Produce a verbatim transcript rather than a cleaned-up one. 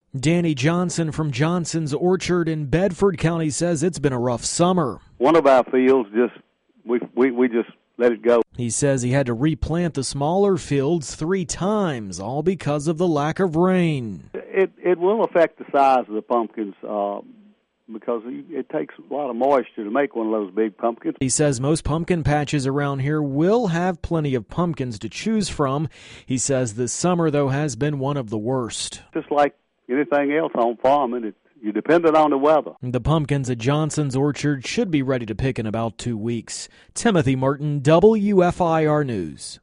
Danny Johnson from Johnson's Orchard in Bedford County says it's been a rough summer. One of our fields, just we we, we just let it go. He says he had to replant the smaller fields three times, all because of the lack of rain. It it will affect the size of the pumpkins uh, because it takes a lot of moisture to make one of those big pumpkins. He says most pumpkin patches around here will have plenty of pumpkins to choose from. He says this summer, though, has been one of the worst. Just like anything else on farming, it, you're dependent on the weather. The pumpkins at Johnson's Orchard should be ready to pick in about two weeks. Timothy Martin, W F I R News.